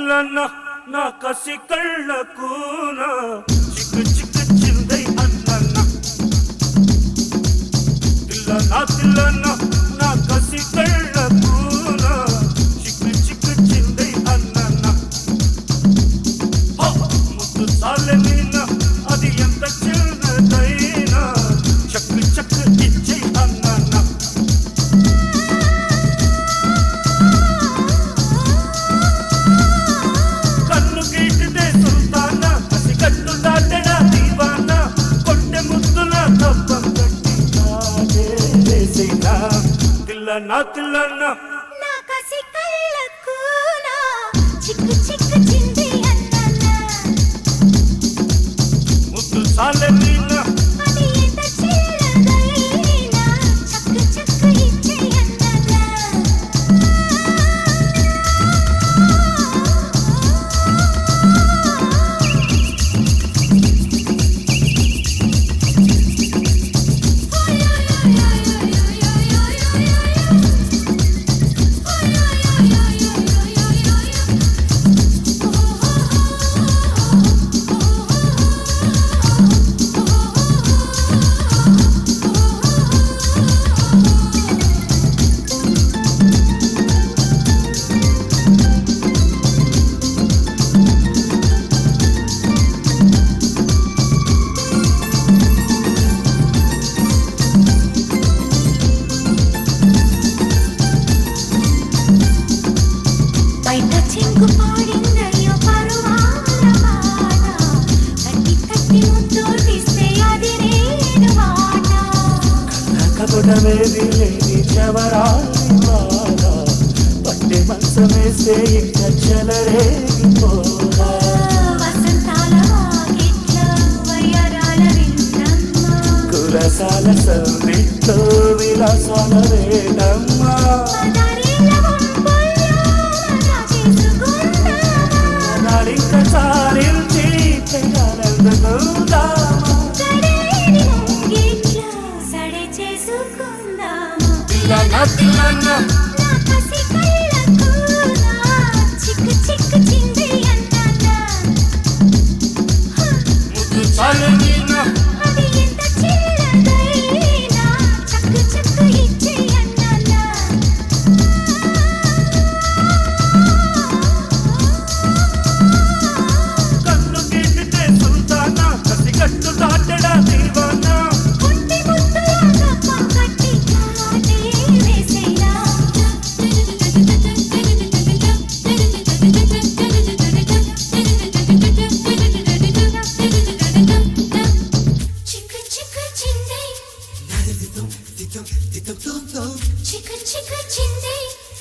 నాతిలన్న నా కసి కళ్ళకున చిక్కు చిక్కు చిందై అన్నన్న నాతిలన్న నా కసి కళ్ళకున చిక్కు చిక్కు చిందై అన్నన్న ముద్దు చాలే నీన అది ఎంత చిన్నదైనా చక్కు చక్కు ఇచ్చే అన్నన్న నాతిలన్న నా కసి కళ్ళకున చిక్కు చిక్కు చింది అన్నన్న ముద్దు చాలే నీన అది ఎంత చిన్నదైనా చక్కు చక్కు ఇచ్చే అన్నన్న చెంగు పాడిందయ్యో పరువాల మాట తట్టి తట్టి ముద్దోటిస్తే అది నేను మాట కబుడమేది లేని చవరాలి బాధ పట్టె మంచమేస్తే ఇంకా చెలరేగిపోదా వసంతాల వాకిట్ల వయ్యారాల వింటమ్మ కులసాల సందిట్లో విలాసాల రేడమ్మా ఇంకా చాలించి నాతిలన్న చిక్కు చిక్కు చింది అన్నన్న ముద్దు చాలే నీన అది ఎంత చిన్నదైనా చక్కు చక్కు ఇచ్చే అన్నన్న కన్ను గీటితే సుల్తానా కసి కట్టు దాటడా దీవానా పుట్టి ముద్దులాగా పంకట్టి కాటే వేసేలా చిక్కు చిక్కు చింది చిక్కు చిక్కు చింది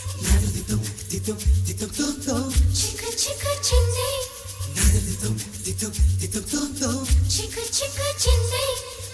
చిక్కు చిక్కు చింది చిక్కు చిక్కు చింది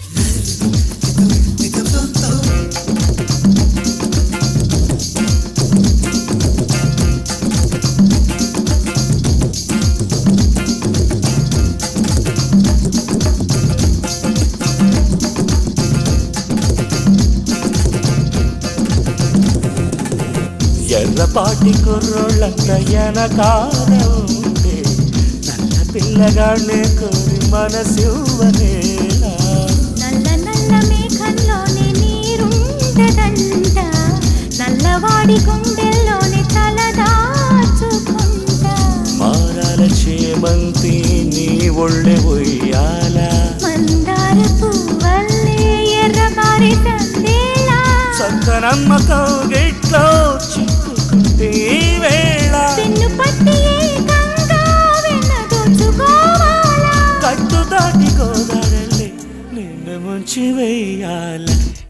ఎర్రపాటి కుర్రోళ్ళంత వెనకాల ఉంటే నల్ల పిల్లగానే కోరి మనసివ్వనేలా నల్ల నల్ల మేఘంలోనే నీరుండదంట నల్లవాడి గుండెల్లోనే తలదాచుకుంటా మారాల చేమంతి నీ ఒళ్ళె ఉయ్యాల మందార పువ్వల్లే ఎర్రబారి తందేలా సక్కనమ్మ కౌగిట్లో చిక్కుకుంటే ఈ వేళ పెన్ను పట్టి ఏకంగా వెన్నదోచుకోవాలా కట్టు దాటి గోదావరి నిన్ను ముంచి వేయాల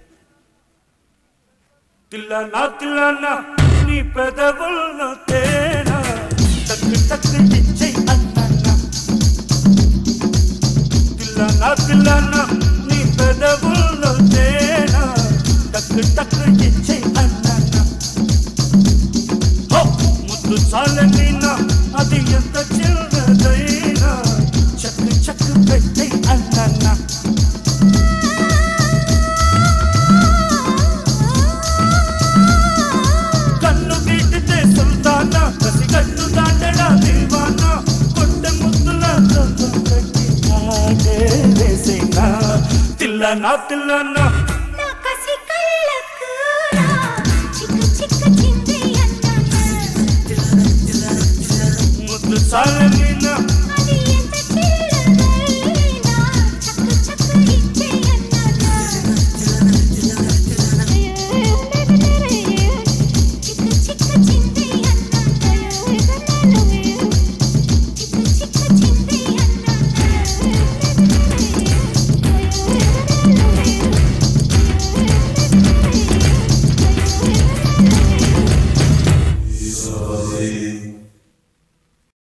నాతిలన్న నీ పెదవుల్లో తేనా తక్కు తక్కు ఇచ్చే అన్నన్న నాతిలన్న నీ పెదవుల్లో తేనా తక్కు తక్కు ఇచ్చే అన్నన్న ముద్దు చాలే నీన అది ఎంత చిన్నదైనా చక్కు చక్కు పెట్టే అన్నన్న కన్ను గీటితే సుల్తానా కసి కట్టు దాటడా దీవా తిల్లనా నా కసి కళ్ళకు నా చిక్కు చిక్కు చింది అన్న ముద్దు చాలని